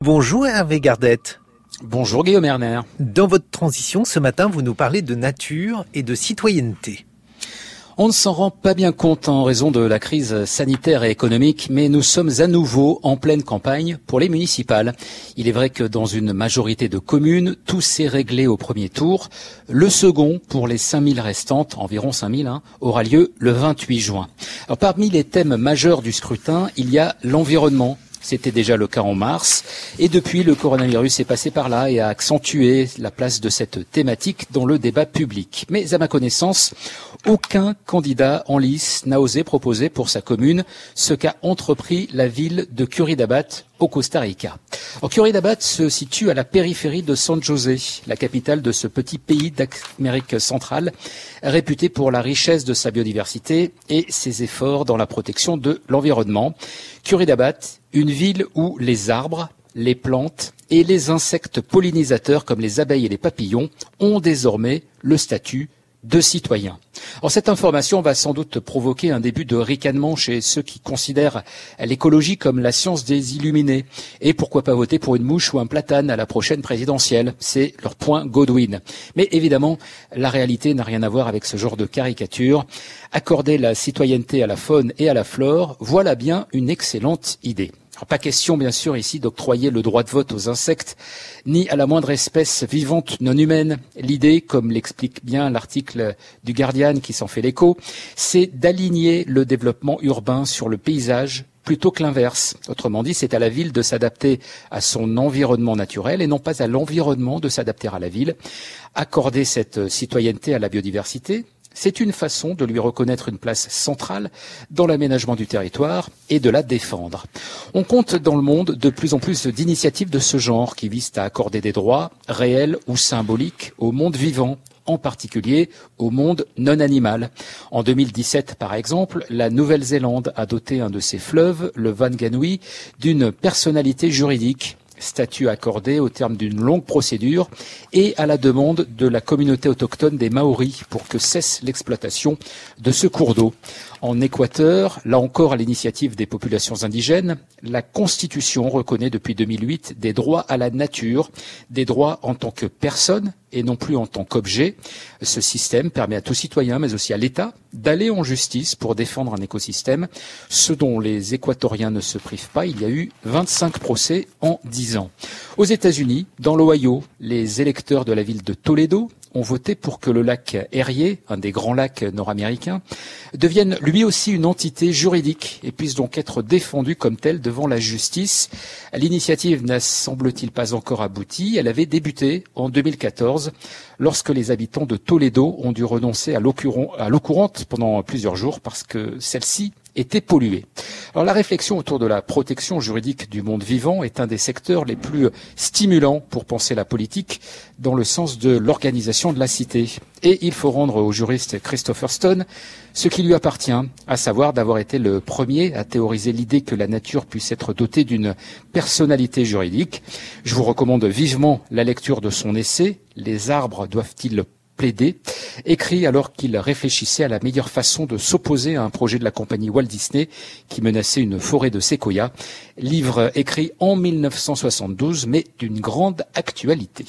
Bonjour Hervé Gardette. Bonjour Guillaume Erner. Dans votre transition, ce matin, vous nous parlez de nature et de citoyenneté. On ne s'en rend pas bien compte en raison de la crise sanitaire et économique, mais nous sommes à nouveau en pleine campagne pour les municipales. Il est vrai que dans une majorité de communes, tout s'est réglé au premier tour. Le second, pour les 5000 restantes, environ 5000, aura lieu le 28 juin. Alors, parmi les thèmes majeurs du scrutin, il y a l'environnement. C'était déjà le cas en mars. Et depuis, le coronavirus est passé par là et a accentué la place de cette thématique dans le débat public. Mais à ma connaissance, aucun candidat en lice n'a osé proposer pour sa commune ce qu'a entrepris la ville de Curridabat au Costa Rica. Curridabat se situe à la périphérie de San José, la capitale de ce petit pays d'Amérique centrale, réputé pour la richesse de sa biodiversité et ses efforts dans la protection de l'environnement. Curridabat, une ville où les arbres, les plantes et les insectes pollinisateurs comme les abeilles et les papillons ont désormais le statut de citoyens. Alors cette information va sans doute provoquer un début de ricanement chez ceux qui considèrent l'écologie comme la science des illuminés. Et pourquoi pas voter pour une mouche ou un platane à la prochaine présidentielle? C'est leur point Godwin. Mais évidemment, la réalité n'a rien à voir avec ce genre de caricature. Accorder la citoyenneté à la faune et à la flore, voilà bien une excellente idée. Alors, pas question, bien sûr, ici d'octroyer le droit de vote aux insectes, ni à la moindre espèce vivante non humaine. L'idée, comme l'explique bien l'article du Guardian qui s'en fait l'écho, c'est d'aligner le développement urbain sur le paysage plutôt que l'inverse. Autrement dit, c'est à la ville de s'adapter à son environnement naturel et non pas à l'environnement de s'adapter à la ville. Accorder cette citoyenneté à la biodiversité, c'est une façon de lui reconnaître une place centrale dans l'aménagement du territoire et de la défendre. On compte dans le monde de plus en plus d'initiatives de ce genre qui visent à accorder des droits réels ou symboliques au monde vivant, en particulier au monde non animal. En 2017, par exemple, la Nouvelle-Zélande a doté un de ses fleuves, le Wanganui, d'une personnalité juridique. Statut accordé au terme d'une longue procédure et à la demande de la communauté autochtone des Maoris pour que cesse l'exploitation de ce cours d'eau. En Équateur, là encore à l'initiative des populations indigènes, la Constitution reconnaît depuis 2008 des droits à la nature, des droits en tant que personne et non plus en tant qu'objet. Ce système permet à tout citoyen, mais aussi à l'État, d'aller en justice pour défendre un écosystème, ce dont les Équatoriens ne se privent pas. Il y a eu 25 procès en 10 ans. Aux États-Unis, dans l'Ohio, les électeurs de la ville de Toledo ont voté pour que le lac Erie, un des grands lacs nord-américains, devienne lui aussi une entité juridique et puisse donc être défendu comme tel devant la justice. L'initiative n'a semble-t-il pas encore abouti. Elle avait débuté en 2014 lorsque les habitants de Toledo ont dû renoncer à l'eau courante pendant plusieurs jours parce que celle-ci était polluée. Alors la réflexion autour de la protection juridique du monde vivant est un des secteurs les plus stimulants pour penser la politique dans le sens de l'organisation de la cité. Et il faut rendre au juriste Christopher Stone ce qui lui appartient, à savoir d'avoir été le premier à théoriser l'idée que la nature puisse être dotée d'une personnalité juridique. Je vous recommande vivement la lecture de son essai « Les arbres doivent-ils plaider ?» écrit alors qu'il réfléchissait à la meilleure façon de s'opposer à un projet de la compagnie Walt Disney qui menaçait une forêt de séquoias. Livre écrit en 1972, mais d'une grande actualité.